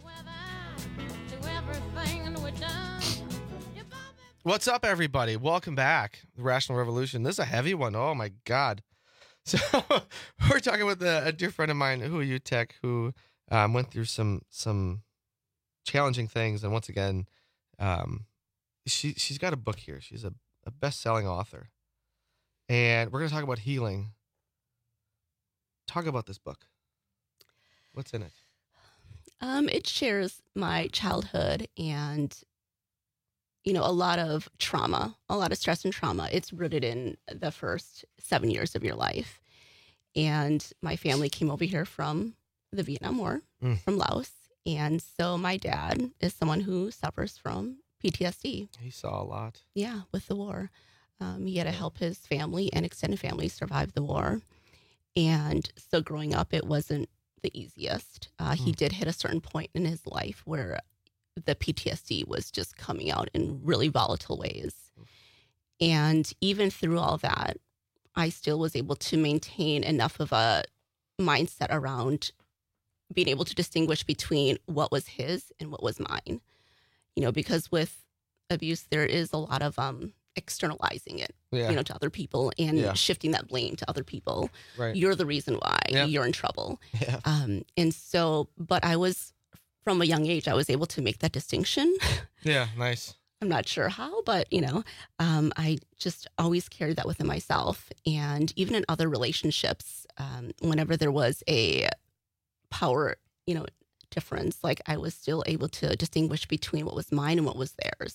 What's up, everybody? Welcome back. The Rational Revolution. This is a heavy one. Oh, my God. So we're talking with a dear friend of mine, who UTech, who went through some challenging things. And once again, she's got a book here. She's a best-selling author. And we're going to talk about healing. Talk about this book. What's in it? It shares my childhood and, you know, a lot of trauma, a lot of stress and trauma. It's rooted in the first 7 years of your life. And my family came over here from the Vietnam War, from Laos. And so my dad is someone who suffers from PTSD. He saw a lot. Yeah, with the war. He had to help his family and extended family survive the war. And so growing up, it wasn't the easiest. He did hit a certain point in his life where the PTSD was just coming out in really volatile ways. And even through all that, I still was able to maintain enough of a mindset around being able to distinguish between what was his and what was mine. You know, because with abuse, there is a lot of externalizing it, you know, to other people and shifting that blame to other people. Right. You're the reason why you're in trouble. And so, but I was, from a young age, I was able to make that distinction. Yeah, nice. I'm not sure how, but, you know, I just always carried that within myself. And even in other relationships, whenever there was a power, you know, difference, like I was still able to distinguish between what was mine and what was theirs.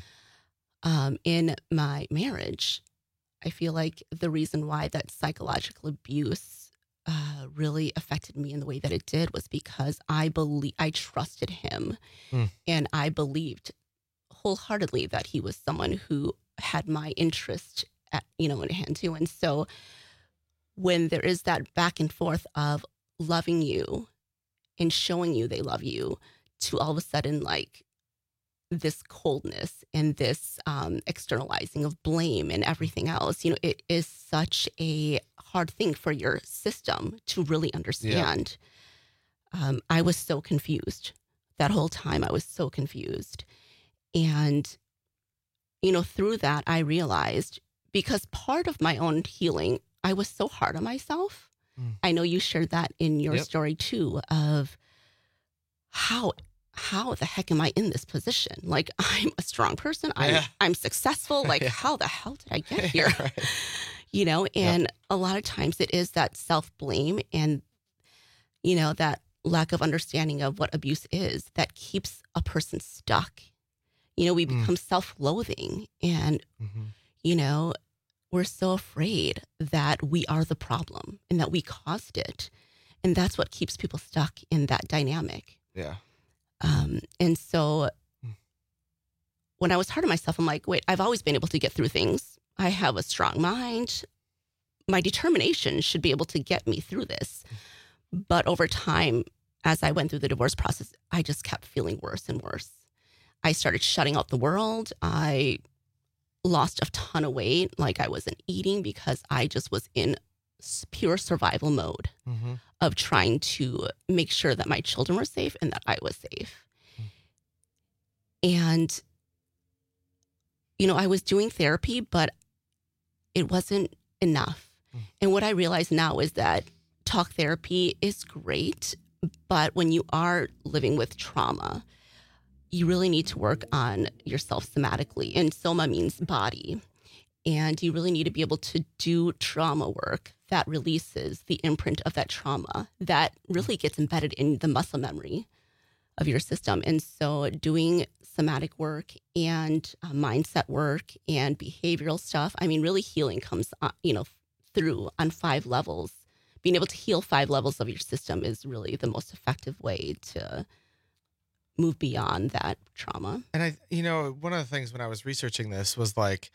In my marriage, I feel like the reason why that psychological abuse really affected me in the way that it did was because I trusted him, and I believed wholeheartedly that he was someone who had my interest in hand too. And so when there is that back and forth of loving you and showing you they love you, to all of a sudden like this coldness and this externalizing of blame and everything else, you know, it is such a hard thing for your system to really understand. I was so confused that whole time. I was so confused. And, you know, through that, I realized, because part of my own healing, I was so hard on myself. I know you shared that in your story too, of how the heck am I in this position? Like, I'm a strong person. I'm successful. Like, how the hell did I get here? You know, and a lot of times it is that self-blame and, you know, that lack of understanding of what abuse is that keeps a person stuck. You know, we become self-loathing and, you know, we're so afraid that we are the problem and that we caused it. And that's what keeps people stuck in that dynamic. Yeah. And so when I was hard on myself, I'm like, wait, I've always been able to get through things. I have a strong mind. My determination should be able to get me through this. But over time, as I went through the divorce process, I just kept feeling worse and worse. I started shutting out the world. I lost a ton of weight. Like, I wasn't eating because I just was in pure survival mode of trying to make sure that my children were safe and that I was safe. And, I was doing therapy, but it wasn't enough. And what I realize now is that talk therapy is great, but when you are living with trauma, you really need to work on yourself somatically. And soma means body. And you really need to be able to do trauma work that releases the imprint of that trauma that really gets embedded in the muscle memory of your system. And so doing somatic work and mindset work and behavioral stuff, I mean, really healing comes, through on 5 levels. Being able to heal 5 levels of your system is really the most effective way to move beyond that trauma. And one of the things when I was researching this was like,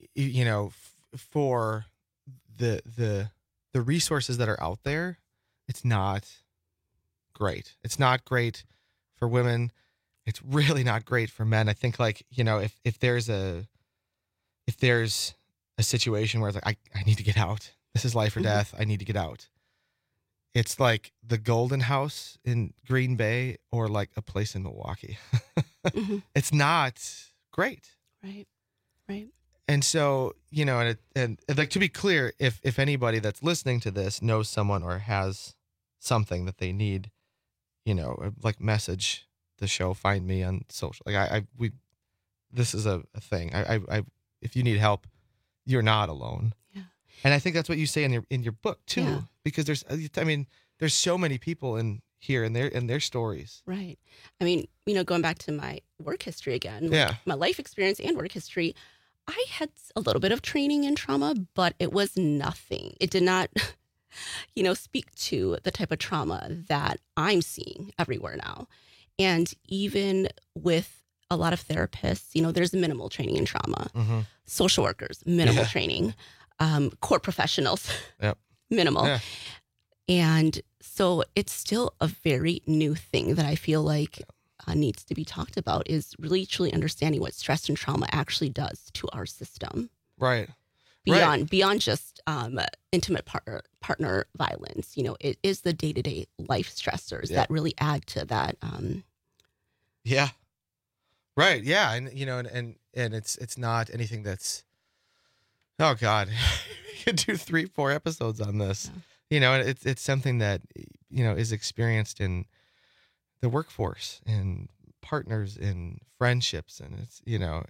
for the resources that are out there, it's not great. It's not great for women. It's really not great for men. I think if there's a situation where it's like, I need to get out. This is life or death. I need to get out. It's like the Golden House in Green Bay or like a place in Milwaukee. It's not great. Right. And so, and like, to be clear, if anybody that's listening to this knows someone or has something that they need, like message the show, find me on social. Like this is a thing. I if you need help, you're not alone. Yeah. And I think that's what you say in your book too, because there's so many people in here and their stories. Right. I mean, going back to my work history again, my life experience and work history, I had a little bit of training in trauma, but it was nothing. It did not, speak to the type of trauma that I'm seeing everywhere now. And even with a lot of therapists, there's minimal training in trauma. Social workers, minimal training. Court professionals, minimal. Yeah. And so it's still a very new thing that I feel like needs to be talked about, is really truly understanding what stress and trauma actually does to our system. Right. Beyond just intimate partner violence. It is the day-to-day life stressors that really add to that. Yeah. Right. Yeah. And, and it's not anything that's, oh God, you could do 3-4 episodes on this. And it's something that, is experienced in the workforce and partners and friendships. And it's,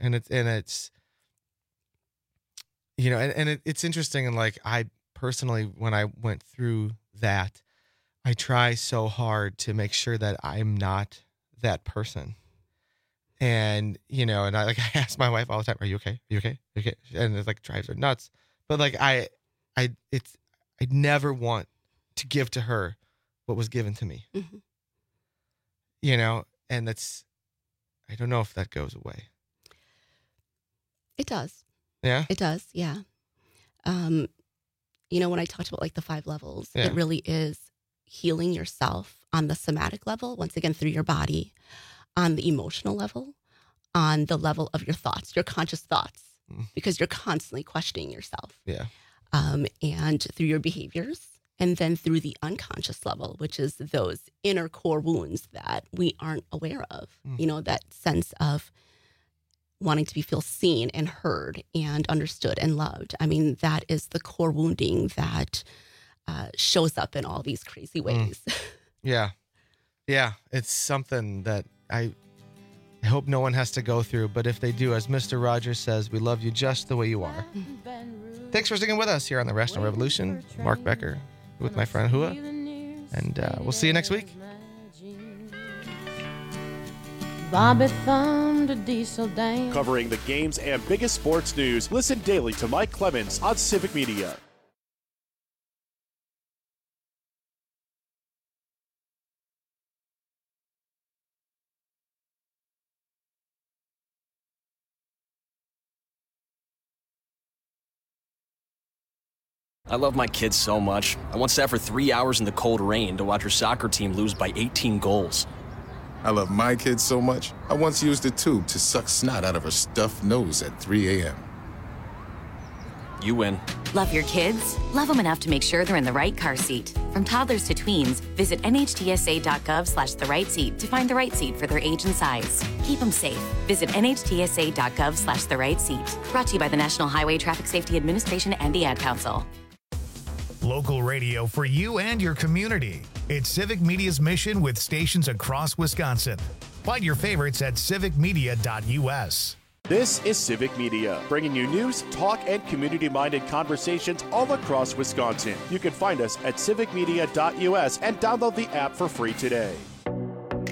it's interesting. And like, I personally, when I went through that, I try so hard to make sure that I'm not that person. And, and I ask my wife all the time, are you okay? Are you okay? Are you okay? And it like drives her nuts. But like, I never want to give to her what was given to me, and that's, I don't know if that goes away. It does. Yeah. It does. Yeah. When I talked about like the 5 levels, it really is healing yourself on the somatic level, once again, through your body, on the emotional level, on the level of your thoughts, your conscious thoughts, because you're constantly questioning yourself. Yeah. And through your behaviors, and then through the unconscious level, which is those inner core wounds that we aren't aware of, that sense of wanting to feel seen and heard and understood and loved. I mean, that is the core wounding that shows up in all these crazy ways. Yeah. Yeah. It's something that I hope no one has to go through, but if they do, as Mr. Rogers says, we love you just the way you are. Thanks for sticking with us here on the Rational Revolution. Mark Becker with my friend Hua, and we'll see you next week. Bobby thumbed a diesel down. Covering the games and biggest sports news, listen daily to Mike Clemens on Civic Media. I love my kids so much. I once sat for 3 hours in the cold rain to watch her soccer team lose by 18 goals. I love my kids so much, I once used a tube to suck snot out of her stuffed nose at 3 a.m. You win. Love your kids? Love them enough to make sure they're in the right car seat. From toddlers to tweens, visit nhtsa.gov/the right seat to find the right seat for their age and size. Keep them safe. Visit nhtsa.gov/the right seat. Brought to you by the National Highway Traffic Safety Administration and the Ad Council. Local radio for you and your community. It's Civic Media's mission with stations across Wisconsin. Find your favorites at civicmedia.us. This is Civic Media, bringing you news, talk, and community-minded conversations all across Wisconsin. You can find us at civicmedia.us and download the app for free today.